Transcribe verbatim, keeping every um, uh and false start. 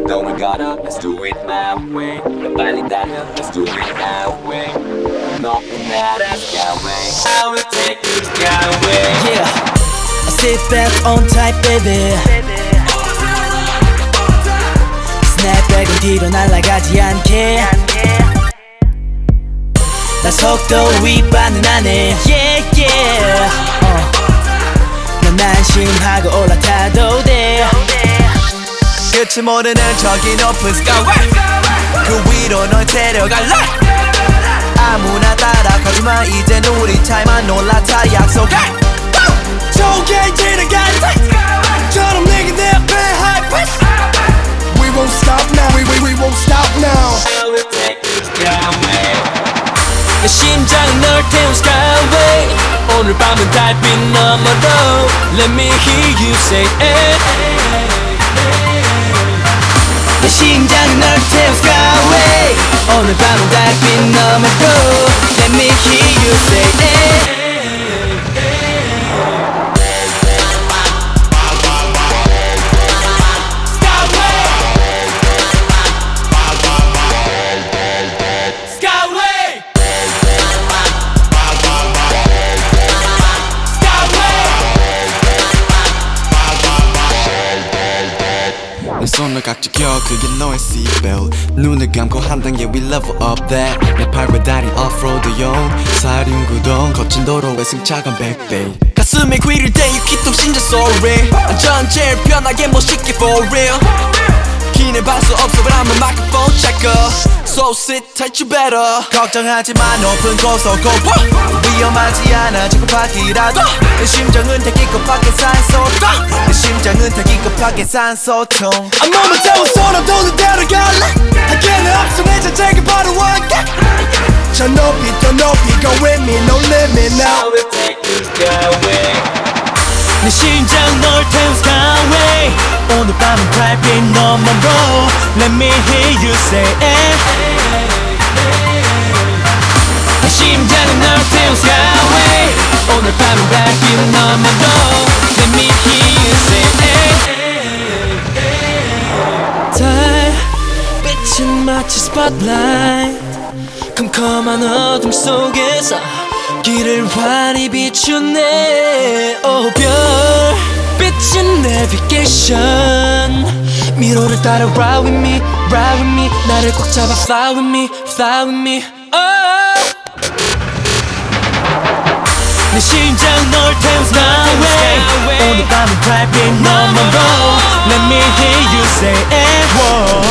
No we gotta, let's do it my way. 빨리 달려, let's do it my way. 너뿐 나라 skyway. I will take you skyway. Yeah, I sit back on tight baby. 스냅백은 뒤로 날아가지 않게. 나 속도 위반은 안해. Yeah yeah. 어. 넌 안심하고 올라타도 돼. 끝이 모르는 저기 높은 skyway. 그 위로 널 데려갈래. 아무나 따라가지마. 이젠 우리 차이만 올라타 약속해. 저게 지나간다. 처럼 내게 내 앞에 high pace. We won't stop now. We we we won't stop now. I will take you skyway. 내 심장은 널 태운 skyway. 오늘 밤은 달빛 너머로. Let me hear you say it. 내 심장은 널 태운 skyway. 오늘 밤은 달빛 너머로. Let me hear you say it. 내 손을 깍 쥐겨 그게 너의 seatbelt. 눈을 감고 한 단계 we level up that. 내 팔과 다리 offroad용 사륜구동 거친 도로에 승차감 백 배. 가슴에 귀를 대유 기통 심장 소리. 안전 제일 편하게 멋있게 for real. 기내 발수 없어 but I'm a microphone checker. So sit tight you better. 걱정하지 마 높은 고속 go 위험하지 않아 조급하기라도. 내 심장은 되기 급하게 산소통. 내 심장은 되기 급하게 산소통. 한 몸을 태워서라도 너 데려갈래. 하게는 없어 내 자체가 바로 할게. 저 높이 더 높이 go with me no limit now. I will take you skyway. 내 심장 널 태운 skyway. 오늘 밤은 달빛 너머로. Let me hear you say it. 내 심장은 널 태운 skyway. 오늘 밤은 달빛 너머로. Let me hear you say it. 달빛은 마치 spotlight. 컴컴한 어둠 속에서 길을 환히 비추네. oh, 별빛은 navigation. 미로를 따라 ride with me, ride with me. 나를 꽉 잡아 fly with me, fly with me. oh. 내 심장 널 태운 skyway. 오늘 밤은 달빛 너머로. Let me hear you say it. Whoa.